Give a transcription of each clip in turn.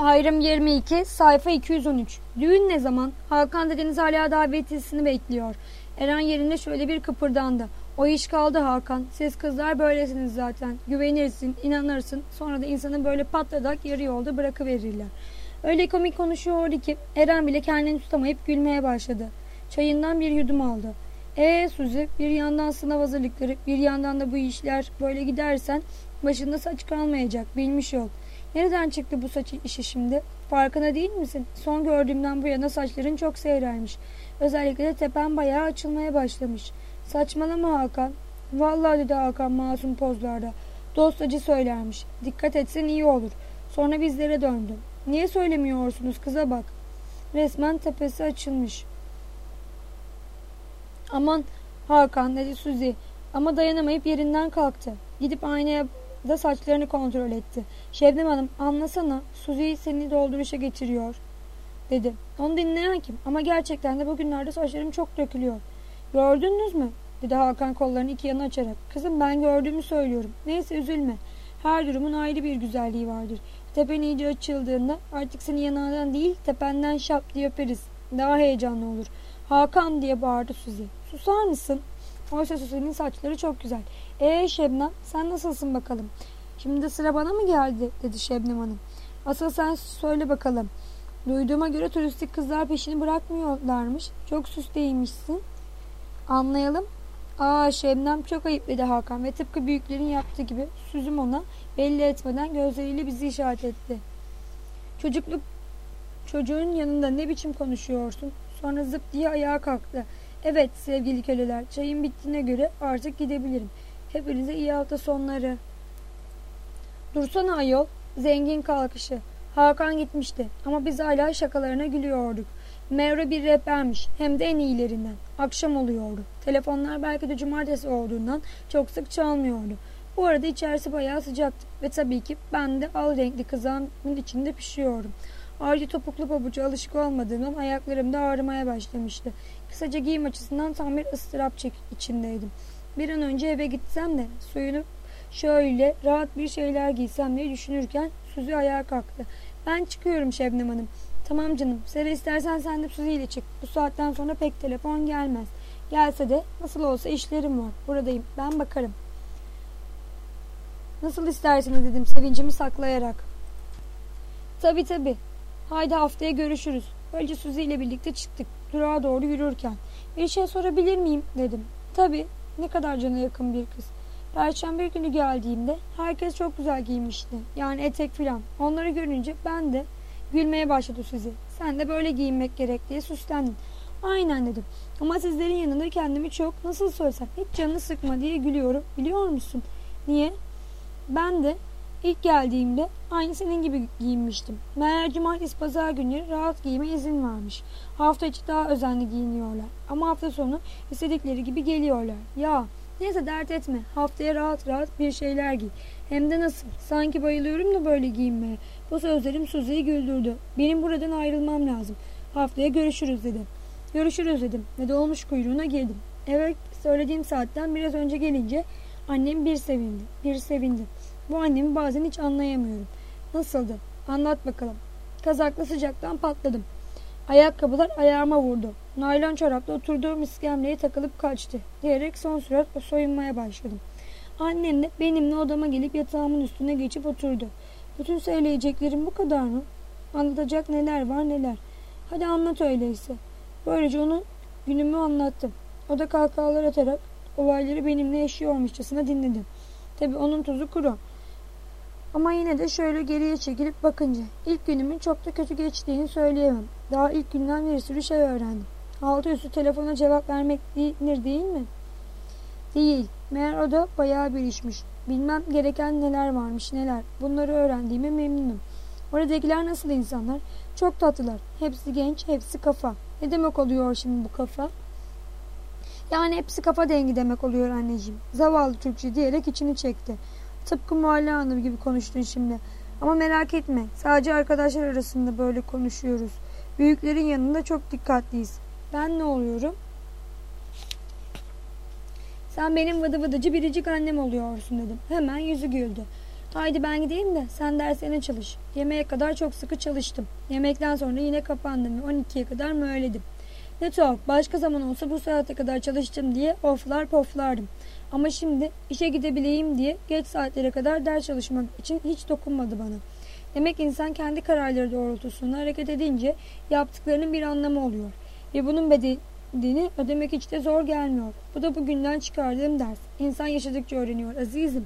Ayrım 22, sayfa 213. Düğün ne zaman? Hakan dedeniz hala davetlisini bekliyor. Eren yerinde şöyle bir kıpırdandı. O iş kaldı Hakan. Siz kızlar böylesiniz zaten. Güvenirsin, inanırsın. Sonra da insanı böyle patladak yarı yolda bırakıverirler. Öyle komik konuşuyordu ki Eren bile kendini tutamayıp gülmeye başladı. Çayından bir yudum aldı. Suzi, bir yandan sınav hazırlıkları, bir yandan da bu işler böyle gidersen başında saç kalmayacak, bilmiş ol. Nereden çıktı bu saç işi şimdi? Farkında değil misin? Son gördüğümden bu yana saçların çok seyrelmiş. Özellikle de tepen bayağı açılmaya başlamış. Saçmalama Hakan. Vallahi dedi Hakan masum pozlarda. Dostacı söylermiş. Dikkat etsen iyi olur. Sonra bizlere döndü. Niye söylemiyorsunuz kıza bak. Resmen tepesi açılmış. Aman Hakan dedi Suzi. Ama dayanamayıp yerinden kalktı. Gidip aynaya da saçlarını kontrol etti. Şebnem Hanım anlasana, Suzi seni dolduruşa getiriyor dedi. Onu dinleyen kim? Ama gerçekten de bugünlerde saçlarım çok dökülüyor. Gördünüz mü? Dedi Hakan kollarını iki yana açarak. Kızım ben gördüğümü söylüyorum. Neyse üzülme. Her durumun ayrı bir güzelliği vardır. Tepen iyice açıldığında artık seni yanağından değil tependen şap diye öperiz. Daha heyecanlı olur. Hakan diye bağırdı Suzi. Susar mısın? Oysa Suzi'nin saçları çok güzel. Şebnem sen nasılsın bakalım? Şimdi de sıra bana mı geldi dedi Şebnem Hanım. Asıl sen söyle bakalım. Duyduğuma göre turistik kızlar peşini bırakmıyorlarmış. Çok süsleymişsin. Anlayalım. Şebnem çok ayıp dedi Hakan ve tıpkı büyüklerin yaptığı gibi Süzüm ona belli etmeden gözleriyle bizi işaret etti. Çocuğun yanında ne biçim konuşuyorsun? Sonra zıp diye ayağa kalktı. Evet sevgili köleler, çayın bittiğine göre artık gidebilirim. Hepinize iyi hafta sonları. Dursana ayol. Zengin kalkışı. Hakan gitmişti ama biz hala şakalarına gülüyorduk. Mevra bir rehbermiş, hem de en iyilerinden. Akşam oluyordu. Telefonlar belki de cumartesi olduğundan çok sık çalmıyordu. Bu arada içerisi bayağı sıcaktı ve tabii ki ben de al renkli kızağın içinde pişiyordum. Ayrıca topuklu pabuca alışık olmadığımdan ayaklarım da ağrımaya başlamıştı. Kısaca giyim açısından tam bir ıstırap içindeydim. Bir an önce eve gitsem de soyunup şöyle rahat bir şeyler giysem diye düşünürken Suzi ayağa kalktı. Ben çıkıyorum Şebnem Hanım. Tamam canım. Sera istersen sen de Suzi ile çık. Bu saatten sonra pek telefon gelmez. Gelse de nasıl olsa işlerim var. Buradayım. Ben bakarım. Nasıl istersiniz dedim sevincimi saklayarak. Tabii. Haydi haftaya görüşürüz. Böylece Suzi ile birlikte çıktık. Durağa doğru yürürken. Bir şey sorabilir miyim dedim. Tabii. Ne kadar cana yakın bir kız. Perşembe günü geldiğimde herkes çok güzel giymişti. Yani etek filan. Onları görünce ben de gülmeye başladı Suzi. Sen de böyle giyinmek gerek diye süslendin. Aynen dedim. Ama sizlerin yanında kendimi çok nasıl söylesem hiç canını sıkma diye gülüyorum. Biliyor musun? Niye? Ben de ilk geldiğimde aynı senin gibi giyinmiştim. Meğer cumartesi pazar günleri rahat giyime izin varmış. Hafta içi daha özenli giyiniyorlar. Ama hafta sonu istedikleri gibi geliyorlar. Ya neyse dert etme. Haftaya rahat rahat bir şeyler giy. Hem de nasıl? Sanki bayılıyorum da böyle giyinmeye. Bu sözlerim Suzi'yi güldürdü. Benim buradan ayrılmam lazım. Haftaya görüşürüz dedi. Görüşürüz dedim ve dolmuş kuyruğuna girdim. Evet söylediğim saatten biraz önce gelince annem bir sevindi. Bir sevindi. Bu annemi bazen hiç anlayamıyorum. Nasıldı? Anlat bakalım. Kazaklı sıcaktan patladım. Ayakkabılar ayağıma vurdu. Naylon çorapla oturduğum iskemleye takılıp kaçtı diyerek son sürat soyunmaya başladım. Annem de benimle odama gelip yatağımın üstüne geçip oturdu. Bütün söyleyeceklerim bu kadar mı? Anlatacak neler var neler. Hadi anlat öyleyse. Böylece onu günümü anlattım. O da kahkahalar atarak olayları benimle yaşıyormuşçasına dinledi. Tabii onun tuzu kuru. Ama yine de şöyle geriye çekilip bakınca ilk günümün çok da kötü geçtiğini söyleyemem. Daha ilk günden bir sürü şey öğrendim. Altı üstü telefona cevap vermek denir değil mi? Değil. Meğer o da bayağı bir işmiş. Bilmem gereken neler varmış neler. Bunları öğrendiğime memnunum. Oradakiler nasıl insanlar? Çok tatlılar. Hepsi genç, hepsi kafa. Ne demek oluyor şimdi bu kafa? Yani hepsi kafa dengi demek oluyor anneciğim. Zavallı Türkçe diyerek içini çekti. Tıpkı Muhalle Hanım gibi konuştun şimdi. Ama merak etme. Sadece arkadaşlar arasında böyle konuşuyoruz. Büyüklerin yanında çok dikkatliyiz. Ben ne oluyorum? Sen benim vıdı vıdıcı biricik annem oluyorsun dedim. Hemen yüzü güldü. Haydi ben gideyim de sen derslerine çalış. Yemeğe kadar çok sıkı çalıştım. Yemekten sonra yine kapandım ve 12'ye kadar möğledim. Ne tuhaf, başka zaman olsa bu saate kadar çalıştım diye oflar poflardım. Ama şimdi işe gidebileyim diye geç saatlere kadar ders çalışmak için hiç dokunmadı bana. Demek insan kendi kararları doğrultusunda hareket edince yaptıklarının bir anlamı oluyor. Ve bunun bedelini ödemek hiç de zor gelmiyor. Bu da bugünden çıkardığım ders. İnsan yaşadıkça öğreniyor azizim.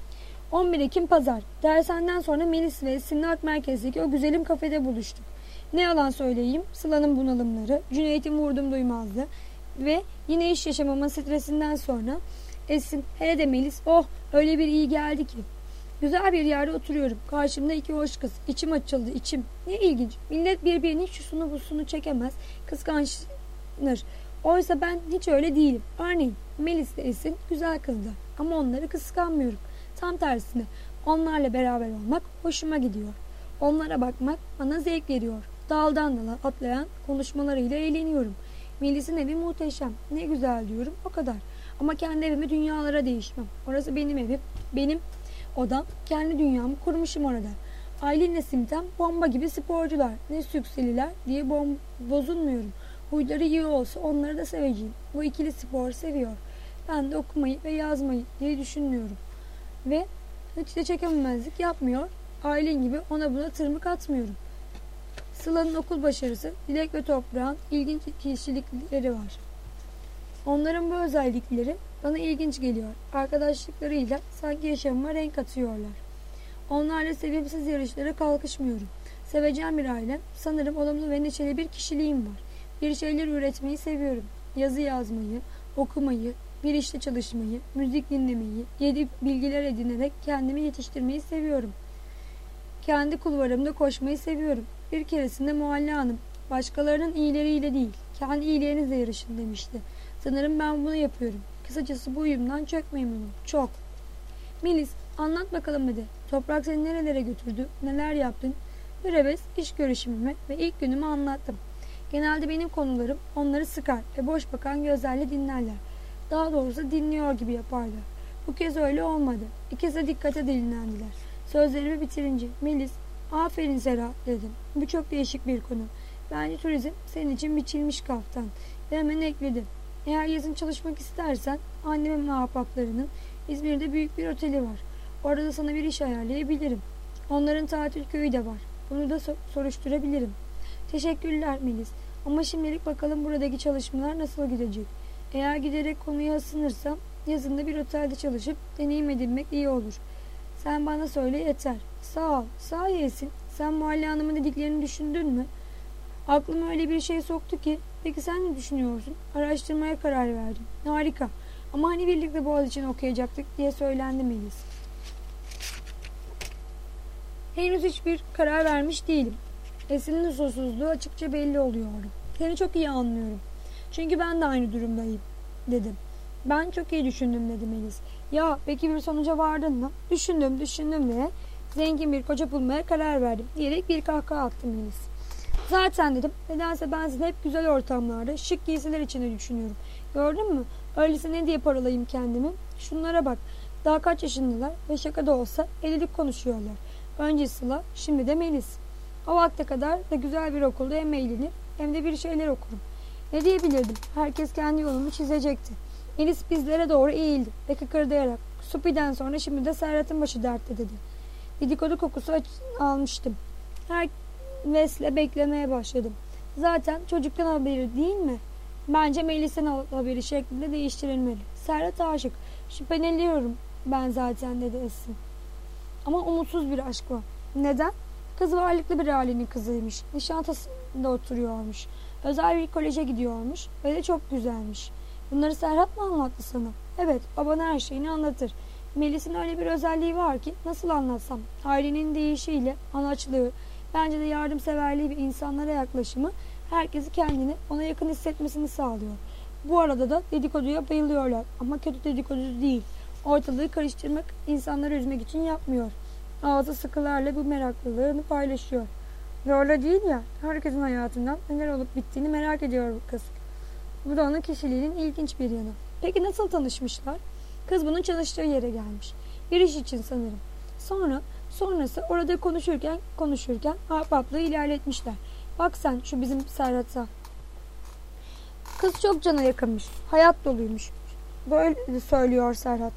11 Ekim Pazar. Dershaneden sonra Melis ve Sinat merkezdeki o güzelim kafede buluştuk. Ne yalan söyleyeyim, Sıla'nın bunalımları, Cüneyt'in vurdum duymazlığı ve yine iş yaşamamın stresinden sonra Esin, hele de Melis, oh öyle bir iyi geldi ki. Güzel bir yerde oturuyorum. Karşımda iki hoş kız. İçim açıldı, içim. Ne ilginç. Millet birbirinin şusunu busunu çekemez, kıskançlanır. Oysa ben hiç öyle değilim. Örneğin Melis de Esin güzel kızlar. Ama onları kıskanmıyorum. Tam tersine onlarla beraber olmak hoşuma gidiyor. Onlara bakmak bana zevk veriyor. Daldan dala atlayan konuşmalarıyla eğleniyorum. Melis'in evi muhteşem. Ne güzel diyorum, o kadar. Ama kendi evimi dünyalara değişmem. Orası benim evim, benim odam, kendi dünyamı kurmuşum orada. Aylin'le Simtem bomba gibi sporcular. Ne sükseliler diye bozulmuyorum. Huyları iyi olsa onları da seveceğim. Bu ikili spor seviyor. Ben de okumayı ve yazmayı diye düşünmüyorum. Ve hiç de çekememezlik yapmıyor. Aylin gibi ona buna tırmık atmıyorum. Sıla'nın okul başarısı, Dilek ve Toprağın ilginç kişilikleri var. Onların bu özellikleri bana ilginç geliyor. Arkadaşlıklarıyla sanki yaşamıma renk katıyorlar. Onlarla sevimsiz yarışlara kalkışmıyorum. Sevecen bir ailem, sanırım olumlu ve neşeli bir kişiliğim var. Bir şeyler üretmeyi seviyorum. Yazı yazmayı, okumayı, bir işte çalışmayı, müzik dinlemeyi, yeni bilgiler edinerek kendimi yetiştirmeyi seviyorum. Kendi kulvarımda koşmayı seviyorum. Bir keresinde Muhalle Hanım, başkalarının iyileriyle değil, kendi iyilerinizle yarışın demişti. Sanırım ben bunu yapıyorum. Kısacası bu uyumdan çok memnunum. Çok. Melis, anlat bakalım hadi. Toprak seni nerelere götürdü, neler yaptın? Bir heves iş görüşümümü ve ilk günümü anlattım. Genelde benim konularım onları sıkar ve boş bakan gözlerle dinlerler. Daha doğrusu dinliyor gibi yaparlar. Bu kez öyle olmadı. İkisi de dikkate dinlendiler. Sözlerimi bitirince Melis, aferin Sera dedim. Bu çok değişik bir konu. Bence turizm senin için biçilmiş kaftan. Ve hemen ekledim. Eğer yazın çalışmak istersen annemin ahbaplarının İzmir'de büyük bir oteli var. Orada sana bir iş ayarlayabilirim. Onların tatil köyü de var. Bunu da soruşturabilirim. Teşekkürler Melis. Ama şimdilik bakalım buradaki çalışmalar nasıl gidecek. Eğer giderek konuya ısınırsam yazında bir otelde çalışıp deneyim edinmek iyi olur. Sen bana söyle yeter. Sağ ol. Sağ Esin. Sen Muhalle Hanım'ın dediklerini düşündün mü? Aklıma öyle bir şey soktu ki. Peki sen ne düşünüyorsun? Araştırmaya karar verdim. Harika. Ama hani birlikte Boğaziçi'ni okuyacaktık diye söylendi Melis. Henüz hiçbir karar vermiş değilim. Esin'in huzursuzluğu açıkça belli oluyordu. Seni çok iyi anlıyorum. Çünkü ben de aynı durumdayım dedim. Ben çok iyi düşündüm dedi Melis. Ya peki bir sonuca vardın mı? Düşündüm ve zengin bir koca bulmaya karar verdim diyerek bir kahkaha attı Melis. Zaten dedim, nedense ben seni hep güzel ortamlarda, şık giysiler içinde düşünüyorum. Gördün mü? Öyleyse ne diye paralayayım kendimi? Şunlara bak. Daha kaç yaşındalar ve şaka da olsa evlilik konuşuyorlar. Önce Sıla, şimdi de Melis. O vakte kadar da güzel bir okulda hem eğlenir hem de bir şeyler okurum. Ne diyebilirdim? Herkes kendi yolunu çizecekti. Melis bizlere doğru eğildi ve kıkırdayarak Supi'den sonra şimdi de Serhat'ın başı dertte dedi. Dedikodu kokusu almıştım. Her vesle beklemeye başladım. Zaten çocuktan haberi değil mi? Bence Melis'in haberi şeklinde değiştirilmeli. Serhat aşık. Şüpheleniyorum ben zaten dedi Esin. Ama umutsuz bir aşk var. Neden? Kız varlıklı bir ailenin kızıymış. Nişantaşı'nda oturuyormuş. Özel bir koleje gidiyormuş ve de çok güzelmiş. Bunları Serhat mı anlattı sana? Evet, baban her şeyini anlatır. Melis'in öyle bir özelliği var ki nasıl anlatsam? Ailenin değişiyle anaçlığı, bence de yardımseverliği ve insanlara yaklaşımı herkesi kendini ona yakın hissetmesini sağlıyor. Bu arada da dedikoduya bayılıyorlar ama kötü dedikodu değil. Ortalığı karıştırmak, insanları üzmek için yapmıyor. Ağzı sıkılarla bu meraklılığını paylaşıyor. Ve öyle değil ya, herkesin hayatından neler olup bittiğini merak ediyor bu kız. Bu da onun kişiliğinin ilginç bir yanı. Peki nasıl tanışmışlar? Kız bunun çalıştığı yere gelmiş. Bir iş için sanırım. Sonrası orada konuşurken ahbaplığı ilerletmişler. Bak sen şu bizim Serhat'a. Kız çok cana yakınmış. Hayat doluymuş. Böyle söylüyor Serhat.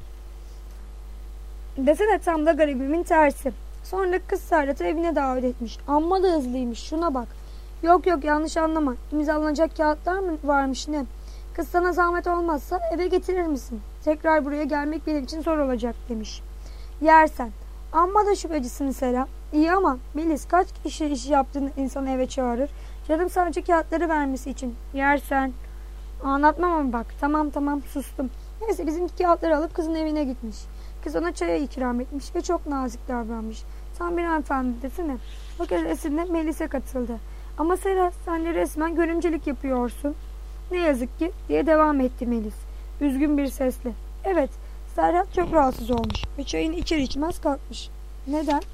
Desene tam da garibimin tersi. Sonra kız Serhat'ı evine davet etmiş. Amma da hızlıymış. Şuna bak. Yok yanlış anlama. İmzalanacak kağıtlar mı varmış ne? Kız sana zahmet olmazsa eve getirir misin? Tekrar buraya gelmek benim için zor olacak demiş. Yersen. Amma da şüphecisin Selam. İyi ama Melis kaç kişi iş yaptığını insanı eve çağırır? Canım sadece kağıtları vermesi için. Yersen. Anlatmam ama bak. Tamam sustum. Neyse bizimki kağıtları alıp kızın evine gitmiş. Kız ona çaya ikram etmiş ve çok nazik davranmış. Tam bir hanımefendi desene. O keresinde Melis'e katıldı. Ama Serhat sen de resmen görümcelik yapıyorsun. Ne yazık ki diye devam etti Melis. Üzgün bir sesle. Evet, Serhat çok rahatsız olmuş ve çayını içer içmez kalkmış. Neden?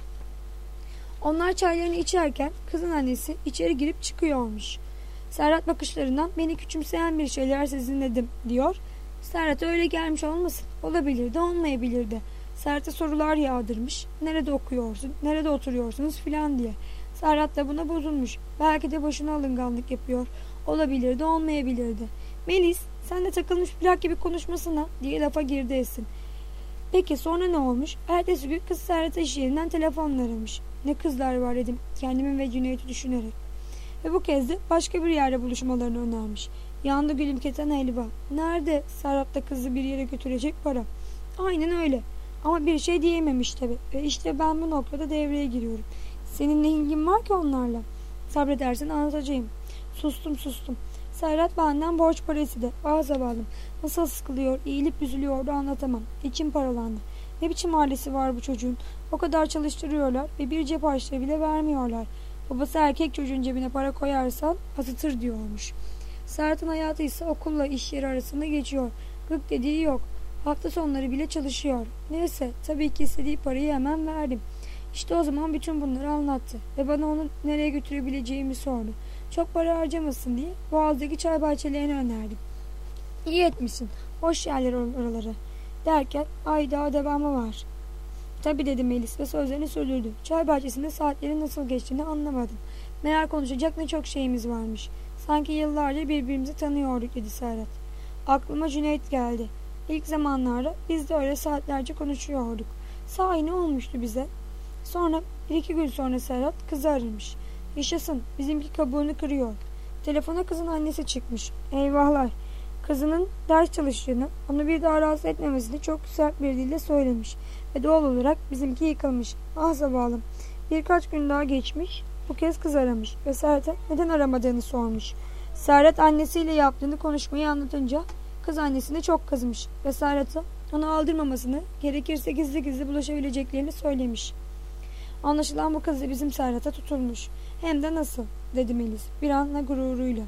Onlar çaylarını içerken kızın annesi içeri girip çıkıyormuş. Serhat bakışlarından beni küçümseyen bir şeyler sezinledim diyor. Serhat'a öyle gelmiş olmasın. Olabilirdi, olmayabilirdi. Serhat'a sorular yağdırmış. Nerede okuyorsun, nerede oturuyorsunuz filan diye. Serhat da buna bozulmuş. Belki de boşuna alınganlık yapıyor. Olabilirdi, olmayabilirdi. Melis, sen de takılmış plak gibi konuşmasına diye lafa girdi Esin. Peki sonra ne olmuş? Ertesi gün kız Serhat'a iş yerinden telefonla aramış. Ne kızlar var dedim kendimi ve Cüneyt'i düşünerek. Ve bu kez de başka bir yerde buluşmalarını önermiş. Yandı gülüm keten helva. Nerede Serhat'la kızı bir yere götürecek para? Aynen öyle. Ama bir şey diyememiş tabii. Ve işte ben bu noktada devreye giriyorum. Senin ne ilgin var ki onlarla? Sabredersen anlatacağım. Sustum. Serhat benden borç para istedi. Zavalım. Nasıl sıkılıyor, eğilip üzülüyordu anlatamam. İçim paralandı. Ne biçim ailesi var bu çocuğun? O kadar çalıştırıyorlar ve bir cep harçlığı bile vermiyorlar. Babası erkek çocuğun cebine para koyarsan azıtır diyormuş. Serhat'ın hayatı ise okulla iş yeri arasında geçiyor. Gık dediği yok. Hafta sonları bile çalışıyor. Neyse tabii ki istediği parayı hemen verdim. İşte o zaman bütün bunları anlattı ve bana onu nereye götürebileceğimi sordu. Çok para harcamasın diye Boğaz'daki çay bahçelerini önerdim. İyi etmişsin. Hoş yerler oraları. Derken daha devamı var. Tabii dedi Melis ve sözlerini sürdürdü. Çay bahçesinde saatlerin nasıl geçtiğini anlamadım. Meğer konuşacak ne çok şeyimiz varmış. Sanki yıllarca birbirimizi tanıyorduk dedi Serhat. Aklıma Cüneyt geldi. İlk zamanlarda biz de öyle saatlerce konuşuyorduk. Sahi ne olmuştu bize? Sonra 1-2 gün sonra Serhat kızı aramış. Yaşasın bizimki kabuğunu kırıyor. Telefona kızın annesi çıkmış. Eyvahlar. Kızının ders çalıştığını, onu bir daha rahatsız etmemesini çok sert bir dille söylemiş. Ve doğal olarak bizimki yıkılmış. Zavallım. Birkaç gün daha geçmiş. Bu kez kız aramış ve Serhat'a neden aramadığını sormuş. Serhat annesiyle yaptığını konuşmayı anlatınca kız annesine çok kızmış ve Serhat'a onu aldırmamasını, gerekirse gizli bulaşabileceklerini söylemiş. Anlaşılan bu kız da bizim Serhat'a tutulmuş. Hem de nasıl, dedi Melis bir anla gururuyla.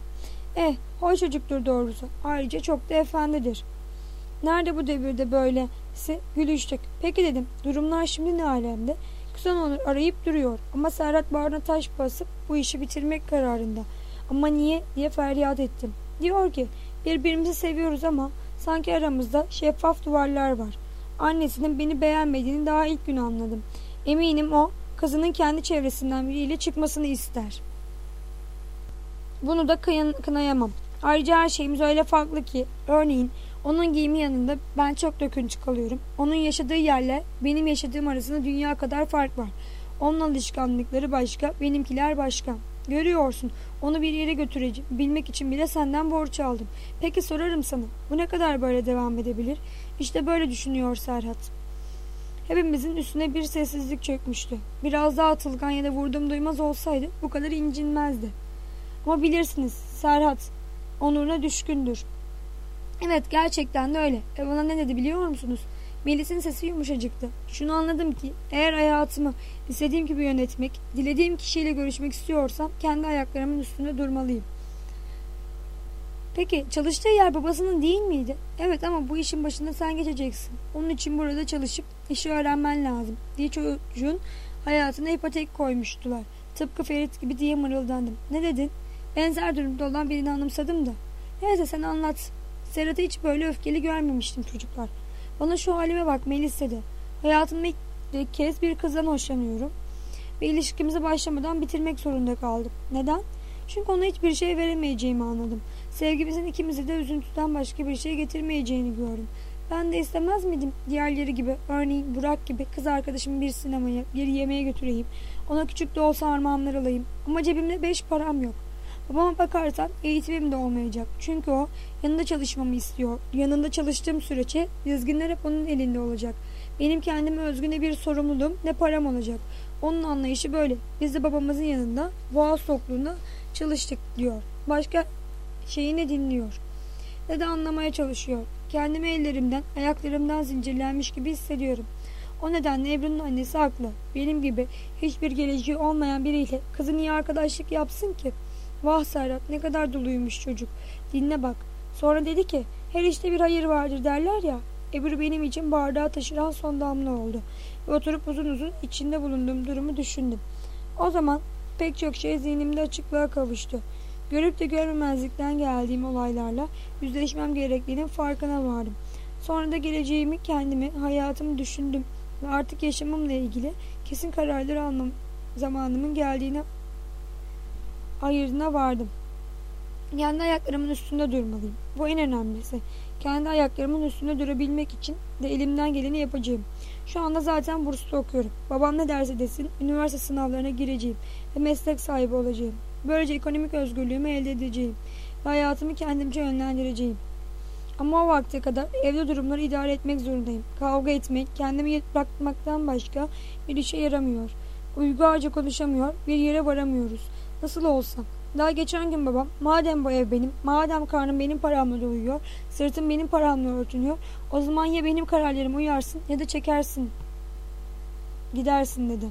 Hoş çocuktur doğrusu. Ayrıca çok da efendidir. Nerede bu devirde böylesi gülüştük. Peki dedim, durumlar şimdi ne alemde? Kız onu arayıp duruyor ama Serhat bağrına taş basıp bu işi bitirmek kararında. Ama niye diye feryat ettim. Diyor ki birbirimizi seviyoruz ama sanki aramızda şeffaf duvarlar var. Annesinin beni beğenmediğini daha ilk gün anladım. Eminim o kızının kendi çevresinden biriyle çıkmasını ister. Bunu da kınayamam. Ayrıca her şeyimiz öyle farklı ki. Örneğin onun giyimi yanında ben çok dökünç kalıyorum. Onun yaşadığı yerle benim yaşadığım arasında dünya kadar fark var. Onun alışkanlıkları başka, benimkiler başka. Görüyorsun, onu bir yere götüreceğim. Bilmek için bile senden borç aldım. Peki sorarım sana, bu ne kadar böyle devam edebilir? İşte böyle düşünüyor Serhat. Hepimizin üstüne bir sessizlik çökmüştü. Biraz daha atılgan ya da vurdum duymaz olsaydı bu kadar incinmezdi. Ama bilirsiniz, Serhat onuruna düşkündür. Evet, gerçekten de öyle. Bana ne dedi biliyor musunuz? Melis'in sesi yumuşacıktı. Şunu anladım ki eğer hayatımı istediğim gibi yönetmek, dilediğim kişiyle görüşmek istiyorsam kendi ayaklarımın üstünde durmalıyım. Peki çalıştığı yer babasının değil miydi? Evet ama bu işin başında sen geçeceksin. Onun için burada çalışıp işi öğrenmen lazım diye çocuğun hayatına ipotek koymuştular. Tıpkı Ferit gibi diye mırıldandım. Ne dedin? Benzer durumda olan birini anımsadım da. Neyse sen anlat. Serhat'ı hiç böyle öfkeli görmemiştim çocuklar. Bana şu halime bak Melis dedi. Hayatımda kez bir kızdan hoşlanıyorum. Ve ilişkimize başlamadan bitirmek zorunda kaldım. Neden? Çünkü ona hiçbir şey veremeyeceğimi anladım. Sevgimizin ikimizi de üzüntüden başka bir şey getirmeyeceğini gördüm. Ben de istemez miydim diğerleri gibi, örneğin Burak gibi kız arkadaşımı bir sinemaya, bir yemeğe götüreyim. Ona küçük de olsa armağanlar alayım. Ama cebimde 5 param yok. Babama bakarsan eğitimim de olmayacak. Çünkü o yanında çalışmamı istiyor. Yanında çalıştığım sürece dizginler hep onun elinde olacak. Benim kendime özgü ne bir sorumluluğum ne param olacak. Onun anlayışı böyle. Biz de babamızın yanında boğaz tokluğunda çalıştık diyor. Başka şeyini dinliyor. Ne de anlamaya çalışıyor. Kendimi ellerimden, ayaklarımdan zincirlenmiş gibi hissediyorum. O nedenle Ebru'nun annesi haklı. Benim gibi hiçbir geleceği olmayan biriyle kızı niye arkadaşlık yapsın ki? Vah Serhat, ne kadar doluymuş çocuk. Dinle bak. Sonra dedi ki, her işte bir hayır vardır derler ya. Ebru benim için bardağı taşıran son damla oldu. Ve oturup uzun uzun içinde bulunduğum durumu düşündüm. O zaman pek çok şey zihnimde açıklığa kavuştu. Görüp de görmemezlikten geldiğim olaylarla yüzleşmem gerektiğinin farkına vardım. Sonra da geleceğimi, kendimi, hayatımı düşündüm ve artık yaşamımla ilgili kesin kararlar almam zamanımın geldiğine ayırdına vardım. Kendi ayaklarımın üstünde durmalıyım. Bu en önemlisi. Kendi ayaklarımın üstünde durabilmek için de elimden geleni yapacağım. Şu anda zaten burslu okuyorum. Babam ne derse desin üniversite sınavlarına gireceğim ve meslek sahibi olacağım. Böylece ekonomik özgürlüğümü elde edeceğim ve hayatımı kendimce yönlendireceğim. Ama o vakte kadar evde durumları idare etmek zorundayım. Kavga etmek, kendimi bırakmaktan başka bir işe yaramıyor. Uygarca konuşamıyor, bir yere varamıyoruz. Nasıl olsa. Daha geçen gün babam, madem bu ev benim, madem karnım benim paramla doyuyor, sırtım benim paramla örtünüyor, o zaman ya benim kararlarıma uyarsın ya da çekersin, gidersin dedi.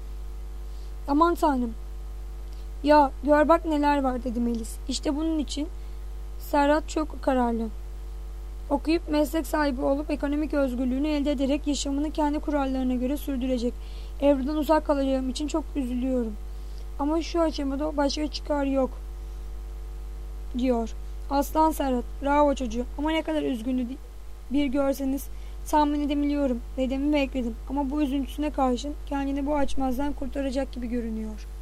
Aman tanrım. Ya gör bak neler var dedi Melis. İşte bunun için Serhat çok kararlı. Okuyup meslek sahibi olup ekonomik özgürlüğünü elde ederek yaşamını kendi kurallarına göre sürdürecek. Evden uzak kalacağım için çok üzülüyorum. Ama şu aşamada başka çıkar yok diyor. Aslan Serhat, bravo çocuğu. Ama ne kadar üzgündü bir görseniz. Tahmin edebiliyorum. Dedemi bekledim. Ama bu üzüntüsüne karşın kendini bu açmazdan kurtaracak gibi görünüyor.